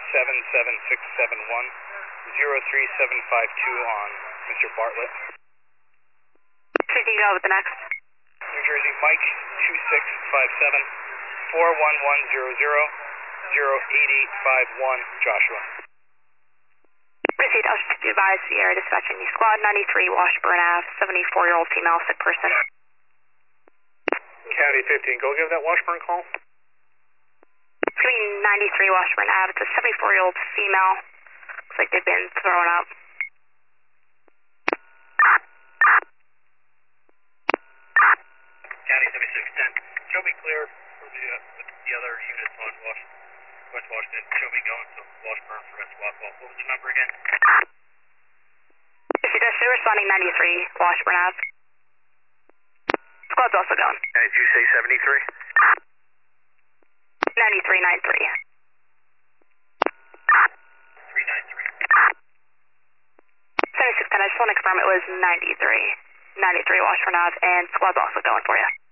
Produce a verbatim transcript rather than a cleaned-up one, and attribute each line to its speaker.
Speaker 1: seven seven six seven one, zero three seven five two on Mister Bartlett.
Speaker 2: So you can go with the next.
Speaker 1: New Jersey Mike two six five seven, four one one zero zero, zero eight eight five one Joshua.
Speaker 2: Received, Ocean fifty advised, Sierra dispatching the squad ninety-three Washburn Ave, seventy-four year old female sick person.
Speaker 1: County fifteen, go give that Washburn call.
Speaker 2: It's going to be ninety-three Washburn Ave. It's a seventy-four year old female. Looks like they've been thrown up.
Speaker 1: County seventy-six ten, show me clear for the, uh, the other units on Washington, West Washington. Show me going to Washburn for that squad call. What was the number again?
Speaker 2: If you just say responding ninety-three Washburn Ave. Squad's also going.
Speaker 1: And did you say seventy-three?
Speaker 2: ninety-three ninety-three.
Speaker 1: three nine three.
Speaker 2: seventy-six ten, I just want to confirm it was ninety-three. ninety-three Washburn Ave, and squad's also going for you.